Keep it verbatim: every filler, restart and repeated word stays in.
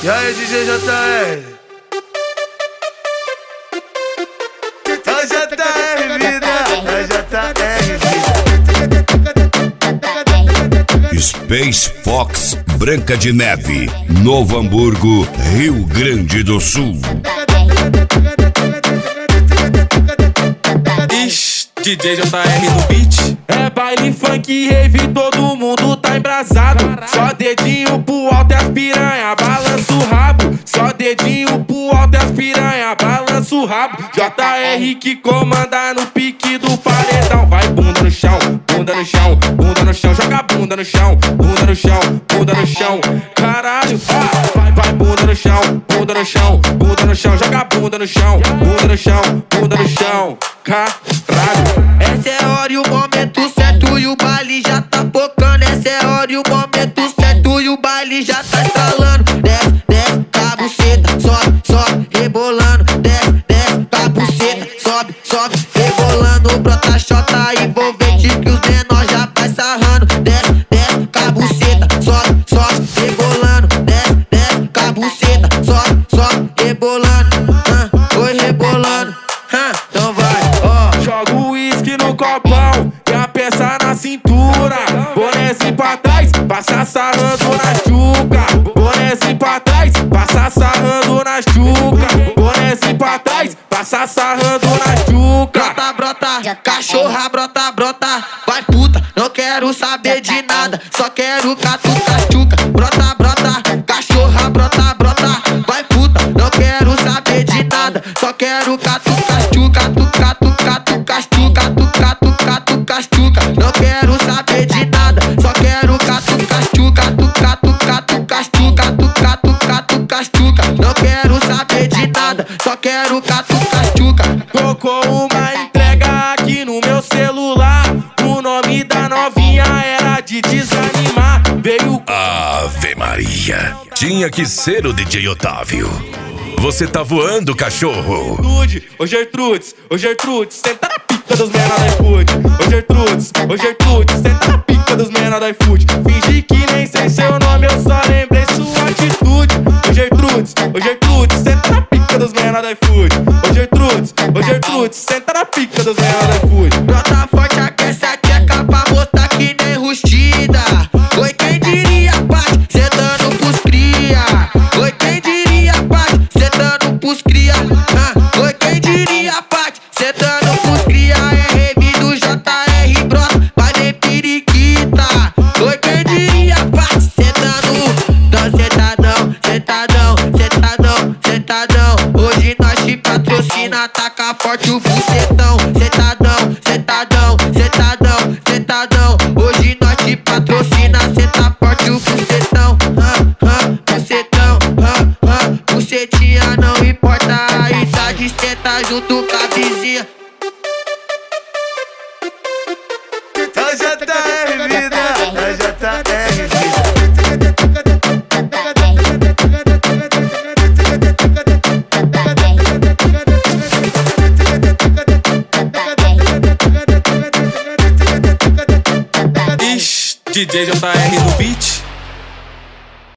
E aí, D J J R? É o J R, vida. É o J R, vida. Space Fox Branca de Neve, Novo Hamburgo, Rio Grande do Sul. Ixi, D J J R no beat. É baile, funk, rave, todo mundo tá embrasado. Só dedinho pro alto e as piranha, balança o rabo. Só dedinho pro alto e as piranha, balança o rabo. J R que comanda no pique do paredão. Vai bunda no chão, bunda no chão, bunda no chão. Joga bunda no chão, bunda no chão, bunda no chão. Caralho, ah, vai, vai bunda no chão, bunda no chão, bunda no chão. Joga bunda no chão, bunda no chão, bunda no chão. Caralho. Essa é a hora e o momento certo e o baile já tá focando. Essa é a hora e o momento certo e o baile já tá estralando. Desce, desce, com a buceta, sobe, sobe, rebolando. Desce, desce, com a buceta, sobe, sobe, rebolando. Brota chota envolvente que os menores já vai sarrando. Desce, desce, com a buceta, sobe, sobe, rebolando. Desce, desce, com a buceta, sobe, sobe, rebolando. Ah, oi, rebolando. Ah, então vai, ó. Joga o uísque no copão e a peça na cintura. Bonézinho pra trás, passa sarrando na chuca. Bonézinho pra trás, passa sarrando na chuca. Bonézinho pra trás, passa sarrando na chuca. Brota, brota, cachorra, brota, brota. Vai puta, não quero saber de nada, só quero catuca, chuca. Brota, brota, cachorra, brota, brota. Vai puta, não quero saber de nada, só quero catuca, chuca, tuca, tuca, tuca, chuca, tuca, tuca, tuca, chuca. Não quero saber de nada, só quero catuca, chuca, tuca, tuca, tuca, chuca, tuca, tuca, tuca, chuca. Não quero saber de nada, só quero catuca, chuca. Tocou uma entrega aqui no meu celular. O nome da novinha era de desanimar. Veio Ave Maria, tinha que ser o D J Otávio. Você tá voando, cachorro. Gertrude, ô Gertrudes, ô Gertrudes, senta na pica dos menor da iFood. Ô Gertrudes, ô Gertrudes, senta na pica dos menor da iFood. Fingi que nem sei seu nome, eu só lembrei sua atitude. Ô Gertrudes, ô Gertrudes, senta na pica dos menor da iFood. Ô Gertrudes, ô Gertrudes, senta na pica dos menor da iFood. Brota forte, aquece a tcheca pra mostrar que nem rustida. Oi, quem diria, pai, cê dando pros cria. Oi, quem diria, pai, cê dando pros cria. Ah, oi, quem diria, pai, cê dando pros cria. É rave do J R, brota, vai nem periquita. Oi, quem diria, pai, cê dando. Tão sentadão, sentadão, sentadão, sentadão. Hoje nós te patrocina, taca forte o bucetão. Sentadão, sentadão, sentadão, sentadão. Hoje nós te patrocina, senta forte o bucetão. Ah, ah, bucetão, ah, ah, bucetinha, não importa a idade, senta junto com a vizinha. É o J R, vida. É o J R, vida. Ixi, D J J R no beat.